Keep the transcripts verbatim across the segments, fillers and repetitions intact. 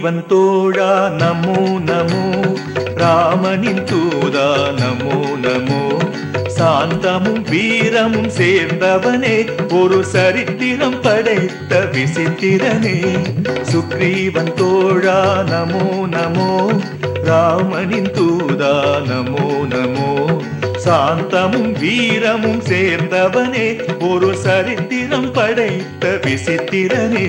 சுக்ரீவன் தோழா நமோ நமோ, ராமனின் தூதா நமோ நமோ, சாந்தமும் வீரமும் சேர்ந்தவனே, ஒரு சரித்திரம் படைத்த விசித்திரனே. சுக்ரீவன் தோழா நமோ நமோ, ராமனின் தூதா நமோ நமோ, சாந்தமும் வீரமும் சேர்ந்தவனே, ஒரு சரித்திரம் படைத்த விசித்திரனே.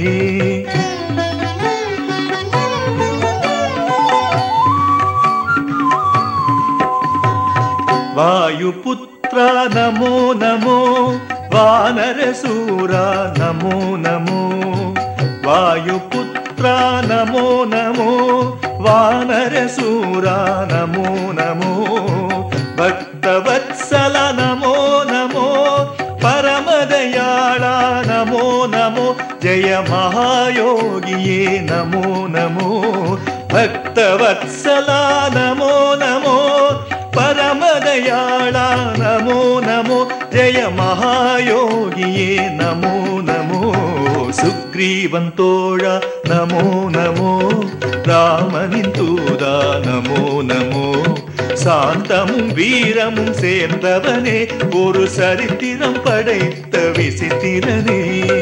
வாயுபுத்ரா நமோ நமோ, வானரசூரா நமோ நமோ, வாயுபுத்ரா நமோ நமோ, வானரசூரா நமோ நமோ, பக்தவத்சல நமோ நமோ, பரமதயாளா நமோ நமோ, ஜெய மகாயோகியே நமோ நமோ, பக்தவத்சலா நமோ நமோ, பரமதயாளா நமோ நமோ, ஜெய மகாயோகியே நமோ நமோ. சுக்ரீவன் தோழா நமோ நமோ, ராமனின் தூதா நமோ நமோ, சாந்தமும் வீரமும் சேர்ந்தவனே, ஒரு சரித்திரம் படைத்த விசித்திரனே.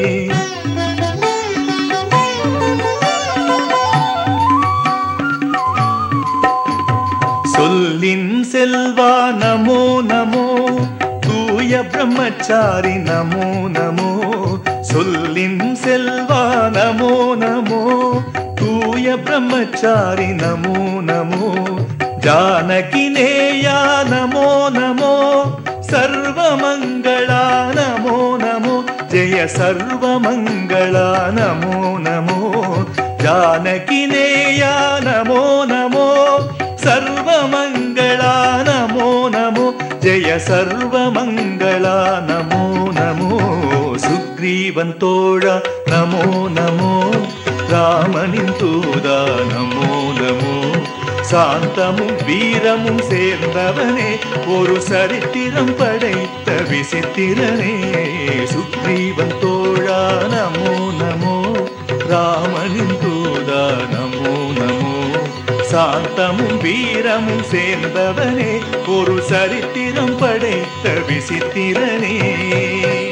சொல்லின் செல்வா நமோ நமோ, தூய பிரம்மச்சாரி நமோ நமோ, சொல்லின் செல்வா நமோ நமோ, தூய பிரம்மச்சாரி நமோ நமோ, ஜானகி நேயா நமோ நமோ, சர்வமங்களா நமோ நமோ, ஜெய சர்வமங்களா நமோ நமோ, ஜானகி நேயா நமோ நமோ, சர்வமங்களா நமோ நமோ, ஜெய சர்வமங்களா நமோ நமோ. சுக்ரீவன் தோழா நமோ நமோ, ராமனின் தூதா நமோ நமோ, சாந்தமும் வீரமும் சேர்ந்தவனே, ஒரு சரித்திரம் படைத்த விசித்திரனே. சுக்ரீவன் தோழா நமோ நமோ, ராமனின் தூதா நமோ நமோ, சாந்தமும் வீரமும் சேர்ந்தவனே, ஒரு சரித்திரம் படைத்த விசித்திரனே.